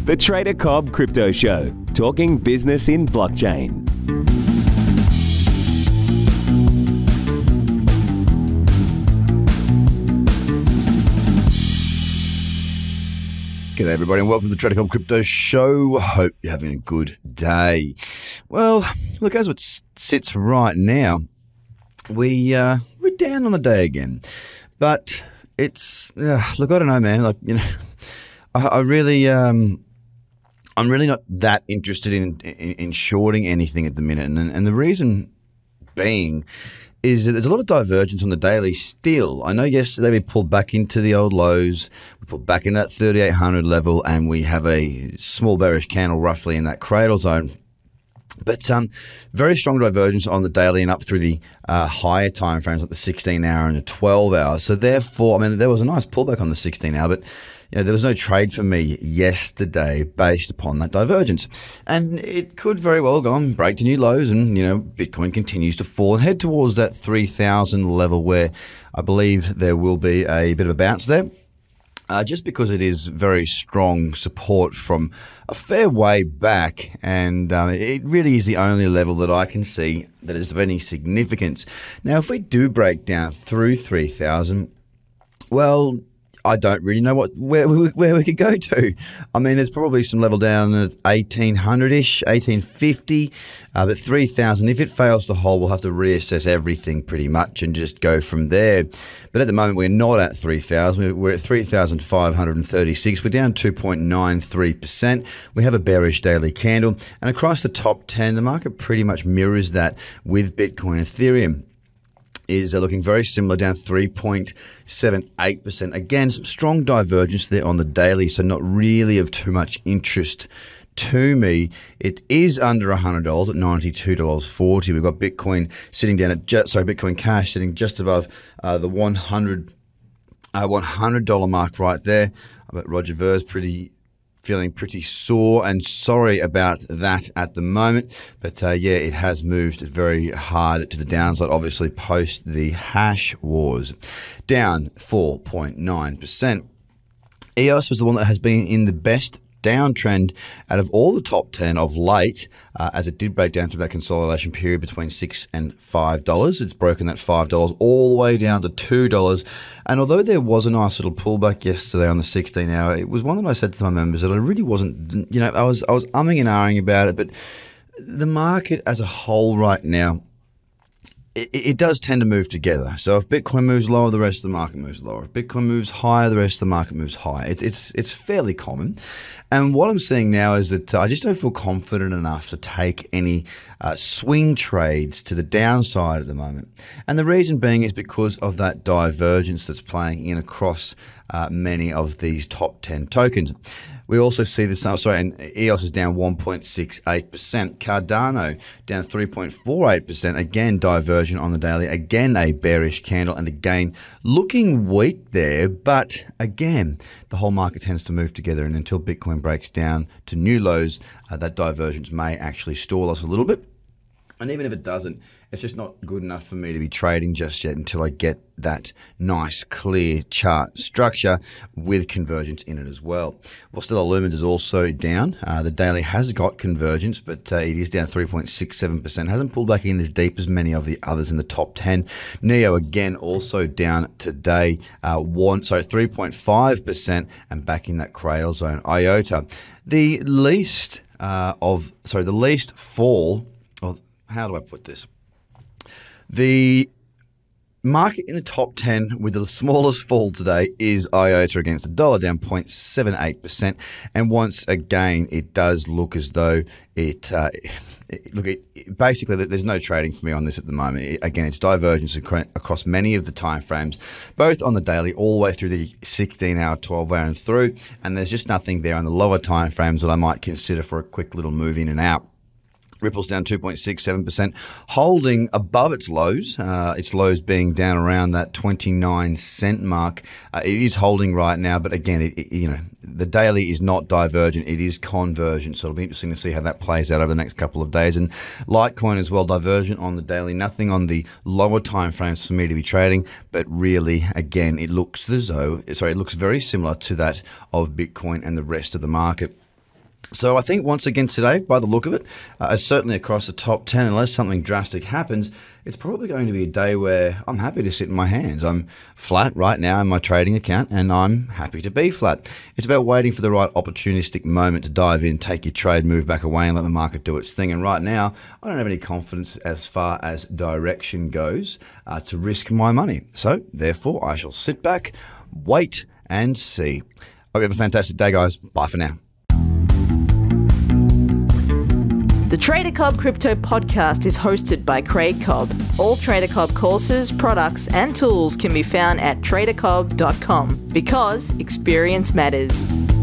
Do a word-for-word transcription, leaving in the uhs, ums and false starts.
The Trader Cobb Crypto Show, talking business in blockchain. G'day everybody and welcome to the Trader Cobb Crypto Show. Hope you're having a good day. Well, look, as it sits right now, we, uh, we're down on the day again. But it's, uh, look, I don't know, man. Like, you know, I, I really, um, I'm really not that interested in, in, in shorting anything at the minute. And, and the reason being is that there's a lot of divergence on the daily still. I know yesterday we pulled back into the old lows, we pulled back into that thirty-eight hundred level, and we have a small bearish candle roughly in that cradle zone. But um, very strong divergence on the daily and up through the uh, higher time frames like the sixteen hour and the twelve hour. So therefore, I mean, there was a nice pullback on the sixteen hour, but you know, there was no trade for me yesterday based upon that divergence. And it could very well go and break to new lows and, you know, Bitcoin continues to fall and head towards that three thousand level where I believe there will be a bit of a bounce there. Uh, just because it is very strong support from a fair way back, and um, it really is the only level that I can see that is of any significance. Now, if we do break down through three thousand, well, I don't really know what where we, where we could go to. I mean, there's probably some level down at eighteen hundred-ish, eighteen fifty, uh, but three thousand, if it fails to hold, we'll have to reassess everything pretty much and just go from there. But at the moment, we're not at three thousand. We're at three thousand five hundred thirty-six. We're down two point nine three percent. We have a bearish daily candle. And across the top ten, the market pretty much mirrors that with Bitcoin and Ethereum. Is looking very similar, down three point seven eight percent. Again, some strong divergence there on the daily, so not really of too much interest to me. It is under one hundred dollars at ninety-two dollars forty. We've got Bitcoin sitting down at, just, sorry, Bitcoin Cash sitting just above uh, the one hundred dollars mark right there. But Roger Ver's pretty... feeling pretty sore and sorry about that at the moment. But uh, yeah, it has moved very hard to the downside, obviously post the hash wars. Down four point nine percent. E O S was the one that has been in the best downtrend out of all the top ten of late, uh, as it did break down through that consolidation period between six and five dollars. It's broken that five dollars all the way down to two dollars. And although there was a nice little pullback yesterday on the sixteen hour, it was one that I said to my members that I really wasn't, you know, I was I was umming and ahhing about it, but the market as a whole right now, It, it does tend to move together. So if Bitcoin moves lower, the rest of the market moves lower. If Bitcoin moves higher, the rest of the market moves higher. It's it's it's fairly common. And what I'm seeing now is that uh, I just don't feel confident enough to take any uh, swing trades to the downside at the moment. And the reason being is because of that divergence that's playing in across uh, many of these top ten tokens. We also see this, oh, sorry, and E O S is down one point six eight percent. Cardano down three point four eight percent. Again, diversion on the daily. Again, a bearish candle. And again, looking weak there. But again, the whole market tends to move together. And until Bitcoin breaks down to new lows, uh, that divergence may actually stall us a little bit. And even if it doesn't, it's just not good enough for me to be trading just yet until I get that nice, clear chart structure with convergence in it as well. Well, still, Illumid is also down. Uh, the daily has got convergence, but uh, it is down three point six seven percent. Hasn't pulled back in as deep as many of the others in the top ten. Neo, again, also down today. Uh, one, sorry, three point five percent and back in that cradle zone. IOTA, the least uh, of, sorry, the least fall, or how do I put this? The market in the top ten with the smallest fall today is IOTA against the dollar, down zero point seven eight percent. And once again, it does look as though it, uh, it look, it, basically there's no trading for me on this at the moment. It, again, it's divergence ac- across many of the time frames, both on the daily all the way through the sixteen hour, twelve hour and through. And there's just nothing there on the lower time frames that I might consider for a quick little move in and out. Ripple's down two point six seven percent, holding above its lows, uh, its lows being down around that twenty-nine cent mark. Uh, it is holding right now, but again, it, it, you know, the daily is not divergent, it is convergent, so it'll be interesting to see how that plays out over the next couple of days. And Litecoin as well, divergent on the daily, nothing on the lower time frames for me to be trading, but really, again, it looks as though, sorry, it looks very similar to that of Bitcoin and the rest of the market. So I think once again today, by the look of it, uh, certainly across the top ten, unless something drastic happens, it's probably going to be a day where I'm happy to sit in my hands. I'm flat right now in my trading account, and I'm happy to be flat. It's about waiting for the right opportunistic moment to dive in, take your trade, move back away, and let the market do its thing. And right now, I don't have any confidence as far as direction goes uh, to risk my money. So therefore, I shall sit back, wait, and see. Hope you have a fantastic day, guys. Bye for now. The Trader Cobb Crypto Podcast is hosted by Craig Cobb. All Trader Cobb courses, products, and tools can be found at trader cobb dot com because experience matters.